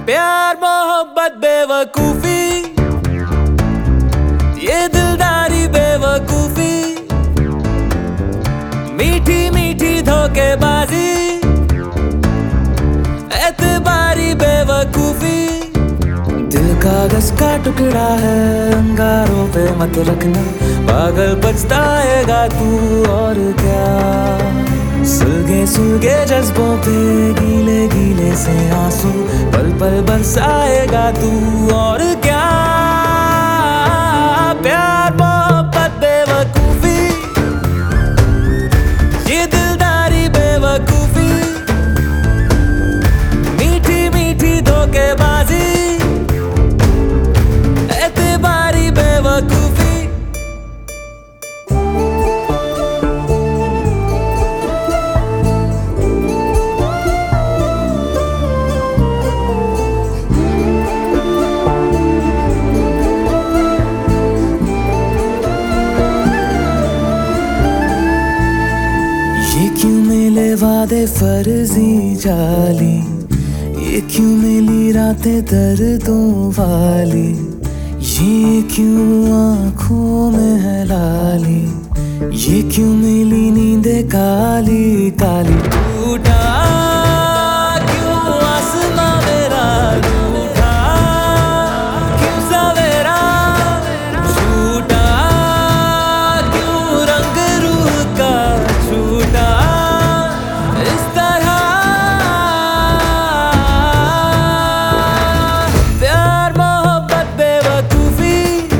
प्यार मोहब्बत बेवकूफी, ये दिलदारी बेवकूफी, मीठी मीठी धोखेबाजी, एतबारी बेवकूफी। दिल कागज का टुकड़ा है, अंगारों पे मत रखना, पागल पछताएगा तू और क्या। सुलगे सुलगे जज्बों पे गीले गीले से आंसू, पल पल बरसाएगा तू और क्या। प्यार मोहब्बत बेवकूफी, ये दिलदारी बेवकूफी, मीठी मीठी धोखेबाजी, एतबारी बेवकूफी। ये क्यों मिले वादे फर्जी जाली, ये क्यों मिली रातें दर्दों वाली, ये क्यों आँखों में है लाली, ये क्यों मिली नींदें काली काली। टूटा क्यों आसमां मेरा, रूठा क्यों सवेरा, छूटा क्यों रंग रूह का, छूटा इस तरह। प्यार मोहब्बत बेवकूफी,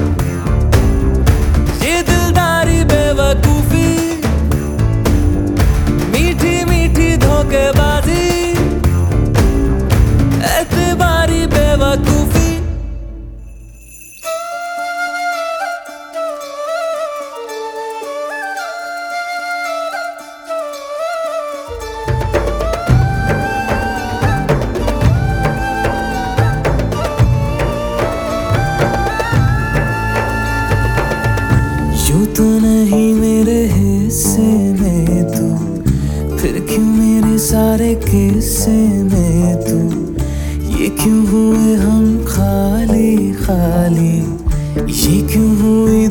ये दिलदारी बेवकूफी, मीठी मीठी धोखेबाजी, एतबारी बेवकूफी। यूं तो नहीं मेरे हिस्से में तू, फिर क्यों मेरे सारे किस्से में तू। ये क्यों हुए हम खाली खाली, ये क्यों हुई